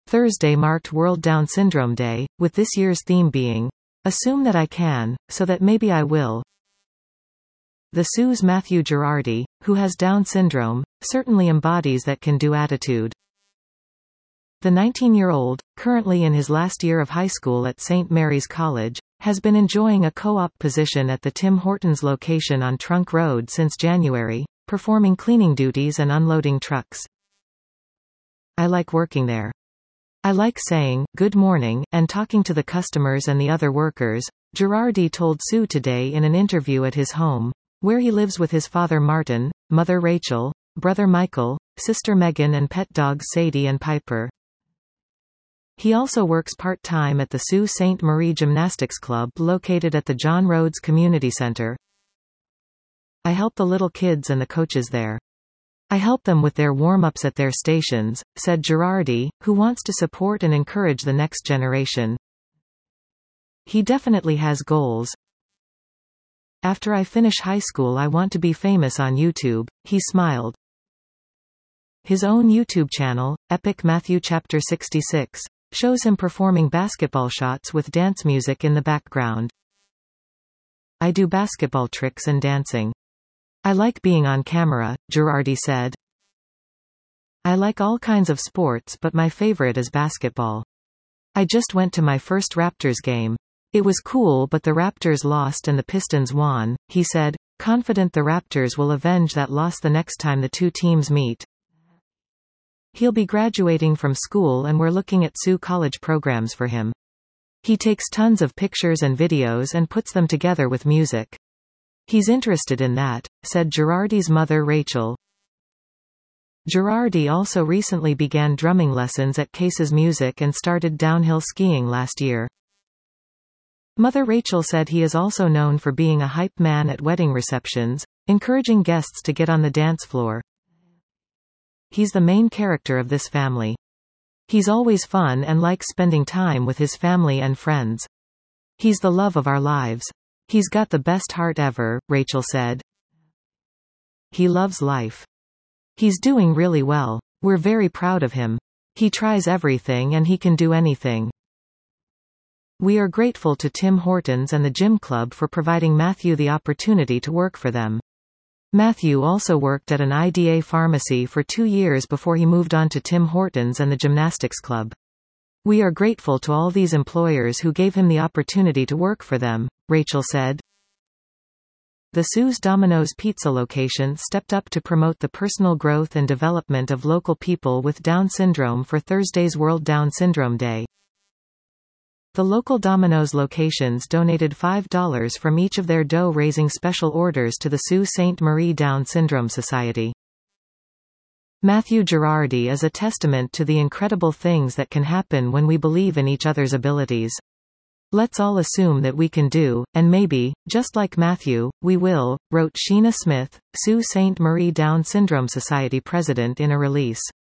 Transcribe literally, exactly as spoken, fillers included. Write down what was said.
Thursday marked World Down Syndrome Day, with this year's theme being, "Assume that I can, so that maybe I will." The S U's Matthew Girardi, who has Down syndrome, certainly embodies that can-do attitude. The nineteen-year-old, currently in his last year of high school at Saint Mary's College, has been enjoying a co-op position at the Tim Hortons location on Trunk Road since January, performing cleaning duties and unloading trucks. "I like working there. I like saying, 'Good morning,' and talking to the customers and the other workers," Girardi told S U Today in an interview at his home, where he lives with his father Martin, mother Rachel, brother Michael, sister Megan and pet dogs Sadie and Piper. He also works part-time at the Sault Ste. Marie Gymnastics Club located at the John Rhodes Community Center. "I help the little kids and the coaches there. I help them with their warm-ups at their stations," said Girardi, who wants to support and encourage the next generation. He definitely has goals. "After I finish high school I want to be famous on YouTube," he smiled. His own YouTube channel, Epic Matthew Chapter sixty-six, shows him performing basketball shots with dance music in the background. "I do basketball tricks and dancing. I like being on camera," Girardi said. "I like all kinds of sports but my favorite is basketball. I just went to my first Raptors game. It was cool but the Raptors lost and the Pistons won," he said, confident the Raptors will avenge that loss the next time the two teams meet. He'll be graduating from school and we're looking at S U college programs for him. He takes tons of pictures and videos and puts them together with music. He's interested in that," said Girardi's mother Rachel. Girardi also recently began drumming lessons at Cases Music and started downhill skiing last year. Mother Rachel said he is also known for being a hype man at wedding receptions, encouraging guests to get on the dance floor. "He's the main character of this family. He's always fun and likes spending time with his family and friends. He's the love of our lives. He's got the best heart ever," Rachel said. "He loves life. He's doing really well. We're very proud of him. He tries everything and he can do anything. We are grateful to Tim Hortons and the gym club for providing Matthew the opportunity to work for them. Matthew also worked at an I D A pharmacy for two years before he moved on to Tim Hortons and the gymnastics club. We are grateful to all these employers who gave him the opportunity to work for them," Rachel said. The S U's Domino's Pizza location stepped up to promote the personal growth and development of local people with Down syndrome for Thursday's World Down Syndrome Day. The local Domino's locations donated five dollars from each of their dough raising special orders to the Sault Ste. Marie Down Syndrome Society. Matthew Girardi is a testament to the incredible things that can happen when we believe in each other's abilities. "Let's all assume that we can do, and maybe, just like Matthew, we will," wrote Sheena Smith, Sault Ste. Marie Down Syndrome Society president in a release.